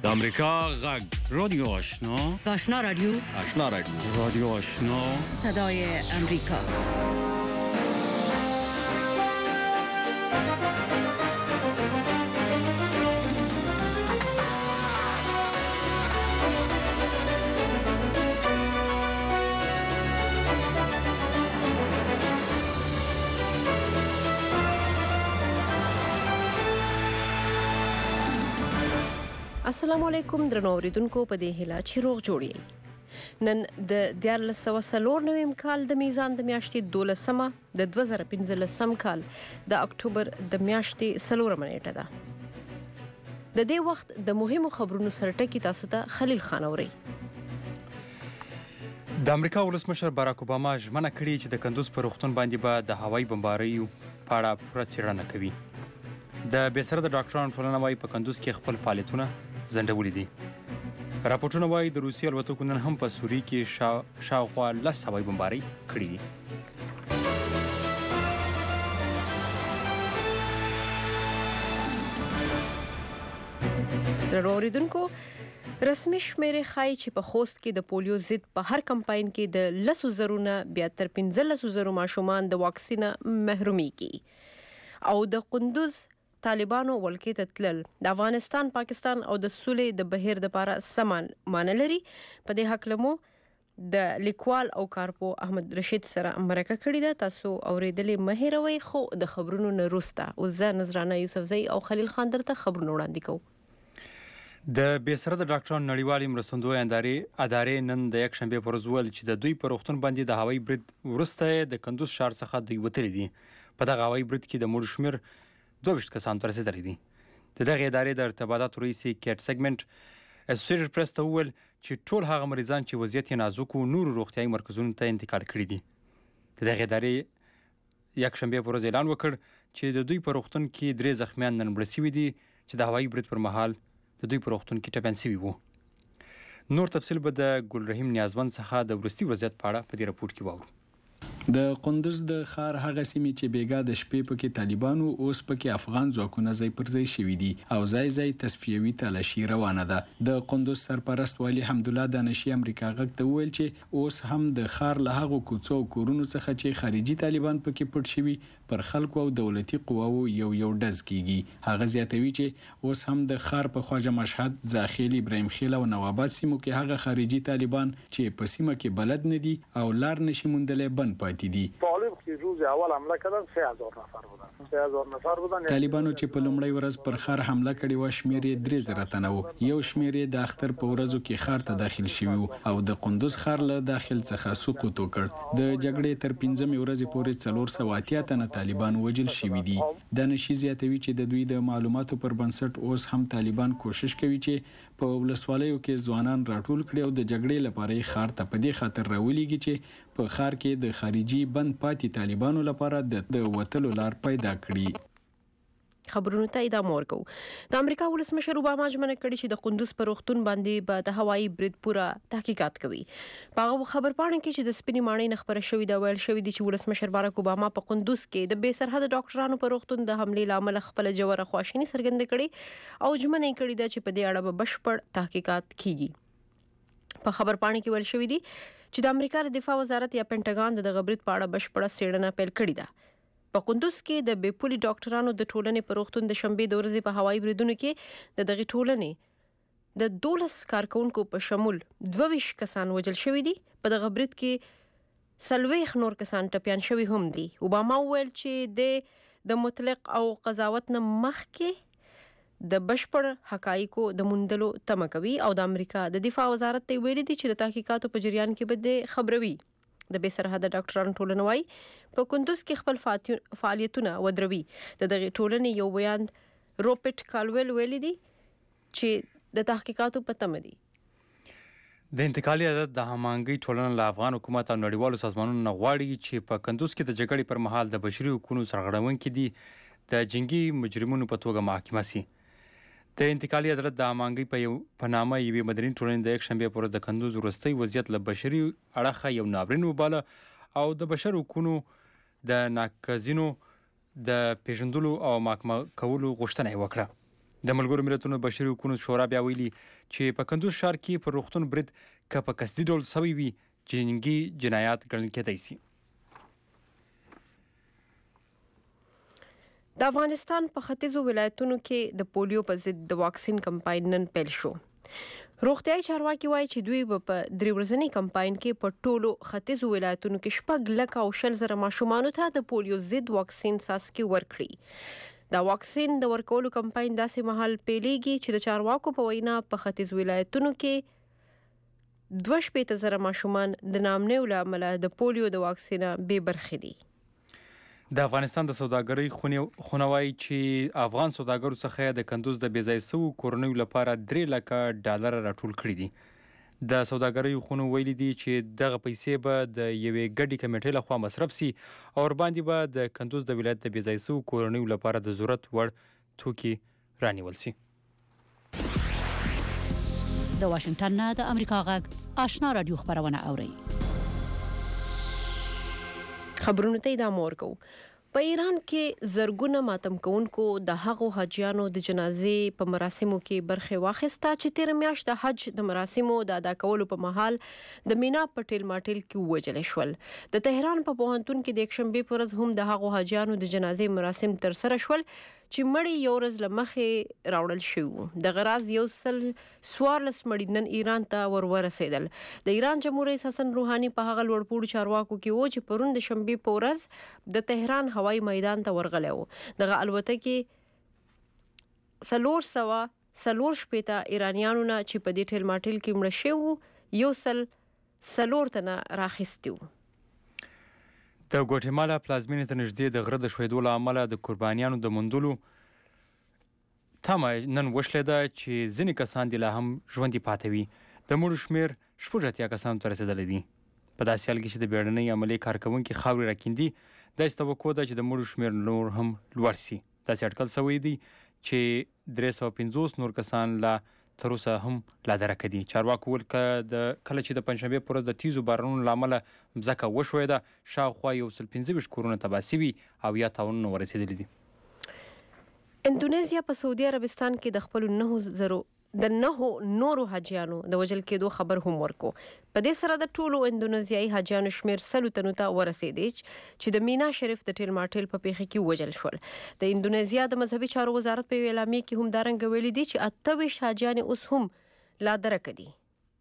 د امریکا غږ رادیو آشنا رادیو رادیو آشنا صدای امریکا. السلام علیکم درنو اوریدونکو، په دې هیله چې روغ جوړی. نن د 1494 کال د میزان د میاشتې 12مه د 2015 کال د اکتوبر د میاشتې 4مه نیټه ده. د دې وخت د مهمو خبرونو سرټکی تاسو ته خلیل خان اوري. د امریکا ولسمشر باراک اوباما ژمنه کړې چې د کندوز په روغتون باندې به د هوایي بمباریو په اړه پوره څېړنه کوي. د بېسرده ډاکټرانو ټولنه وايي په کندوز کې خپل فعالیتونه ځنډولي دي. راپورټونه وايي د روسیې الوتکو نن هم په سوریې کې شاوخوا 10 هوایي بمبارۍ کړي دي. درنو اوریدونکو، رسمي شمیرې ښایي چې په خوست کې د پولیو ضد په هر کمپاین کې د 10,000 نه بیا تر 15,000 ماشومان د واکسین محرومیږي. او د قندوز طالبانو ولکې ته تلل د افغانستان، پاکستان او د سولې د بهیر لپاره سمان معنی لري. په دې هکله مو د لیکوال او کارپو احمد رشید سره مرکه کړې ده. تاسو اوریدلې مه هېروئ. خو د خبرونو نه وروسته اوس زه نذرانه یوسفزۍ او خلیل خان درته خبرونه وړاندې کوو. د بېسرده ډاکټرانو نړیوالې مرستندویه ادارې نن د یکشنبې پر ورځ وویل چې د دوی په روغتون باندې د هوایي برید وروسته د کندوز ښار څخه دوی وتلي دي. په دغه هوایي برید کې د مړو شمېر 22 کسانو ته رسېدلی دي. د دغې ادارې د ارتباطاتو رئیس کیټ سیګمنټ اسوسییټډ پریس ته وویل چې ټول هغه مریضان چې وضعیت یې نازک و نورو روغتیایي مرکزونو ته انتقال کړي دي. د دغې ادارې یکشنبې پر ورځ اعلان وکړ چې د دوی په روغتون کې 3 زخمیان نن مړه سوي دي چې د هوایي برید پر مهال د دوی په روغتون کې ټپیان سوي وو. نور تفصیل به د ګلرحیم نیازمند څخه د وروستي وضعیت په اړه په دې راپورټ کې واورو. د قندوز د ښار هغه سیمې چې بیګا د شپې پکې طالبانو اوس پکې افغان ځواکونه ځای پر ځای شوي دي او ځای تصفیوي تلاشي روانه ده. د قندوز سرپرست والي حمدالله دانشي امریکا غږ ته وویل چې اوس هم د ښار له هغو کوڅو او کورونو څخه چې خارجي طالبان پکې پټ شوي پر خلکو او دولتي قواو یو ډز کیږي. هغه زیاتوي چې اوس هم د ښار په خواجه مشهد، زاخیل، ابراهیم خیل او نواباد سیمو کې هغه خارجي طالبان چې په سیمه کې بلد نه دي او لار نشي موندلی بند پاتې دي. طالب که روز اول حمله کردن 3000 نفر بودن. 3000 نفر بودن. طالبانو چې په لومړی ورځ پر ښار حمله کړې و شمېر یې 3000 تنه و. یو شمېر یې د اختر په ورځو کې ښار ته داخل شوي و او د قندوز ښار له داخل څخه سقوط وکړ. د جګړې تر 15مې ورځې پورې 480 تنه طالبان وژل شوي دي. دانشي زیاتوي چې د دوی د معلوماتو پر بنسټ اوس هم طالبان کوشش کوي چې په ولسوالیو کې ځوانان راټول کړي او د جګړې لپاره یې ښار ته په دې خاطر راولېږي چې په ښار کې د خارجي بند پاتې طالبانو لپاره د وتلو لار پیدا کړي. خبرونو ته ادامه ورکوو. د امریکا ولسمشر اوباما ژمنه کړې چې د قندوز په روغتون باندې به د هوایي برید پوره تحقیقات کوي. په هغه خبرپاڼه کې چې د سپینې ماڼۍ نه خپره شوې ده ویل شوي دي چې ولسمشر باراک اوباما په قندوز کې د بې سرحده ډاکټرانو په روغتون د حملې له امله خپله ژوره خواشیني څرګنده کړې او ژمنه یې کړې ده چې په دې اړه به بشپړ تحقیقات کیږي. په خبرپاڼه کې ویل شوي دي چې د امریکا د دفاع وزارت یا پینټاګان د دغه برید په اړه بشپړه څېړنه پیل کړې ده. په قندوز کې د بې پولي ډاکټرانو د ټولنې په روغتون د شنبې د ورځې په هوایي بریدونو کې د دغې ټولنې د 12 کارکونکو په شمول 22 کسان وژل شوي دي. په دغه برید کې 40 نور کسان ټپیان شوي هم دي. اوباما وویل چې د مطلق او قضاوت نه مخکې د بشپړ حقایقو د موندلو تمه کوي او د امریکا د دفاع وزارت ته ویلي دي چې د تحقیقاتو په جریان کې به د خبروي. د بې سرحده ډاکټرانو ټولنه وايي په کندوز کې خپل فعالیتونه ودروي. د دغې ټولنې یو بیان روبرټ کالویل ویلي دي چې د تحقیقاتو په تمه دي. د انتقالي عدالت د هماهنګۍ ټولنه له افغان حکومت او نړیوالو سازمانونو نه غواړي چې په کندوز کې د جګړې پر مهال د بشري حقوقو سرغړونکي دي د جنګي مجرمونو په توګه محاکمه سي. د انتقالي عدالت د هماهنګۍ په نامه یوې مدني ټولنې د یکشنبې په ورځ د کندوز وروستی وضعیت له بشري اړخه یو ناورین وباله او د بشر حقوقو د ناقضینو د پیژندلو او محاکمه کولو غوښتنه یې وکړه. د ملګرو ملتونو بشري حقوقو شورا بیا ویلي چې په کندوز ښار کې پر روغتون برید که په قصدي ډول سوی وي جنګي جنایات ګڼل کېدای شي. د افغانستان په ختیځو ولایتونو کې د پولیو په ضد د واکسین کمپاین نن پیل شو. روغتیايي چارواکي وایي چې دوی په 3 ورځني کمپاین کې په ټولو ختیځو ولایتونو کې 6,00,000 ماشومانو ته د پولیو ضد واکسین څاڅکي ورکړي. دا واکسین د ورکولو کمپاین داسې مهال پیلېږي چې د چارواکو په وینا په ختیځ ولایتونو کې 2,000 ماشومان د نامنیو له امله د پولیو د واکسینه بې برخې دي. د افغانستان د سوداګرۍ خونه وایي چې افغان سوداګرو څخه د کندوز د بې ځای شویو کورنیو لپاره $3,00,000 راټول کړي دي. د سوداګرۍ خونو ویلي دي چې دغه پیسې به د یوې ګډې کمیټې لخوا مصرف سي او ورباندې به د کندوز د ولایت د بې ځای شویو کورنیو لپاره د ضرورت وړ توکي رانیول سي. د واشنگټن نه د امریکا غږ آشنا رادیو خبرونه اوري. خبرونه ته ادامه ورکوو. په ایران کې زرګونه ماتم کوونکو د هغو حاجیانو د جنازې په مراسمو کې برخه واخیسته چې تیر میاشت د حج د مراسمو د ادا کولو په مهال د مینا په ټیل ماټیل کې ووژل شول. د تهران په پوهنتون کې د یکشنبه په ورځ هم د هغو حاجیانو د جنازې مراسم تر سره شول چې مړی یو ورځ له مخې راوړل شوی. د غراز 114 مړي نن ایران ته ورسېدل. د ایران جمهور رئیس حسن روحاني په هغه لوړپوړو چارواکو کې و چې پرون د شنبه په ورځ د تهران هوایي میدان ته ورغلی و. دغه الوتکې 440 ایرانیانو نه چې په دې ټیل ماټیل کې مړه شوي 104 تنه راخیستي وو. د ګواتیمالا پلازمینې ته نږدې د غره د ښویېدو له امله د قربانیانو د موندلو تمه نن وشلېده چې ځینې کسان دې لا هم ژوندي پاتې وي. د مړو شمېر 80 کسانو ته رسېدلی دي. په داسې حال کې چې د بیړنۍ عملې کارکوونکي خاورې راکیندي داسې توقع ده چې د مړو شمېر نور هم لوړ سي. داسې اټکل شوی دی چې 350 نور کسان لا تر اوسه هم لا درکه دي. چارواکو ویل کله چې د پنجشنبې په ورځ د تیزو بارانونو له امله مځکه وښویده شاوخوا 125 کورونه تباه سوي او 10 تاوانونه ورسېدلي دي. اندونیزیا په سعودي عربستان کې د خپلو 9 نورو حاجیانو د وژل کېدو خبر هم ورکو. په دې سره د ټولو اندونیزیایي حاجیانو شمېر 100 تنو ته ورسېدی چې د مینا شریف د ټیل ماټیل په پیښه کې وژل شول. د اندونیزیا د مذهبي چارو وزارت په اعلامیه کې هم دارنګ ویلي دي چې 28 حاجیان اوس هم لا درکه دي.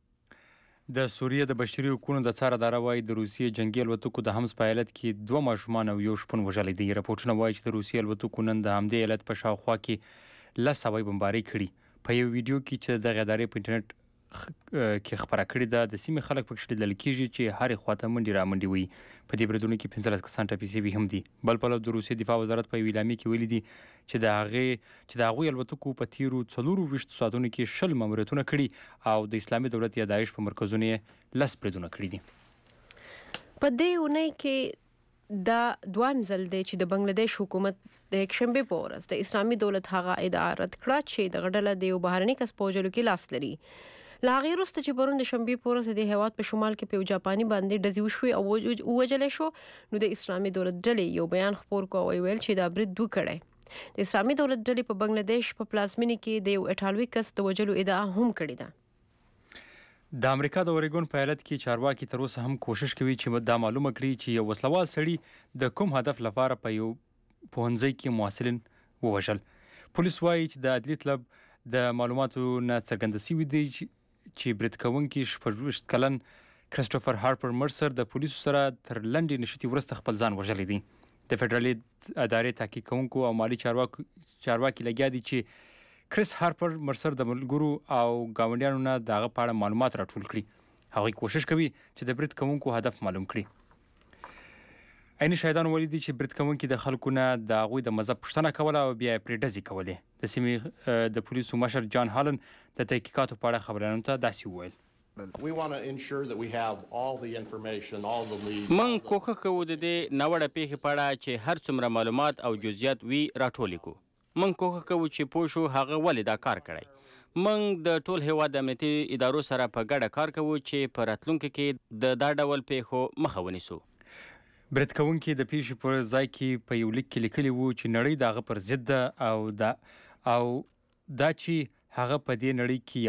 د سوریې د بشري حقوقو د څار اداره وایي د روسیې جنگي الوتکو د حمص په ایالت کې 2 ماشومان او یو شپون وژلي دي. راپورټونه وایي چې د روسیې الوتکو نن د همدې ایالت په شاوخوا کې 10 هوایي بمبارۍ کړي. په یو ویډیو کې چې د ادارې په انټرنیټ کې خبره کړې ده د سیمې خلک پکې لیدل کېږي چې هرې خواته منډې رامنډې وي. په دې بریدونو کې 15 کسان ټپي شوي هم دي. بل پلو د روسیې دفاع وزارت په یو اعلامیه کې ویلي دي چې د هغوی الوتکو په تیرو 24 ساعتونو کې 10 ماموریتونه کړي او د اسلامي دولت یا داعش په مرکزونو یې 10 بریدونه کړي دي. په دې اونۍ کې دا دویم ځل دی چې د بنگلاديش حکومت د یکشنبه په ورځ د اسلامي دولت هغه ادعا رد کړه چې د غډله د یو بهرني کس په وژلو کې لاس لري. لا غیر وروسته چې پرون د شنبه په ورځ د هیواد په شمال کې په جاپاني باندې ډزې وشوې او وژل شو نو د اسلامي دولت ډلې یو بیان خپور کو او ویل چې دا برید دوه کړي. د اسلامي دولت ډلې په بنگلاديش په پلازمینې کې د یو ایټالوي کس د وژلو ادعا هم کړې ده. د امریکا د اوریګون په ایالت کې چارواکي تر اوسه هم کوشش کوي چې دا معلومه کړي چې یو وسلوال سړی د کوم هدف لپاره په یو پوهنځي کې محصلین ووژل. پولیس وایي چې د عدلي طلب د معلوماتو نه څرګنده شوي دی چې برید کوونکي 26 کلن کرستوفر هارپر مرسر د پولیسو سره تر لنډې نښتې وروسته خپل ځان وژلی دی. د فدرالي ادارې تحقیق کوونکو او مالي چارواکي لګیا دي چې کریس هارپر مرسر د ملګرو او ګاونډیانو نه دغه په اړه معلومات راټول کړي. هغوی کوشش کوي چې د برید کوونکو هدف معلوم کړي. عیني شاهدان ویلي دي چې برید کوونکي د خلکو نه د هغوی د مذهب پوښتنه کوله او بیا یې پرې ډزې کولې. د سیمې د پولیسو مشر جان هالن د تحقیقاتو په اړه خبریالانو ته داسې وویل. من کوښښ کوو د دې ناوړه پیښې په اړه چې هر څومره معلومات او جزئیات وي راټول کړو. من کوښښ کوو چې پوه شو هغه ولې دا کار کړی. من د ټول هیواد د امنیتي ادارو سره په ګډه کار کوو چې په راتلونکي کې د دا ډول پیښو مخه ونیسو. برید کوونکي د پیښې پر ځای کې په یو لیک کې لیکلي وو چې نړۍ د هغه پر ضد ده او دا چې هغه په دې نړۍ کې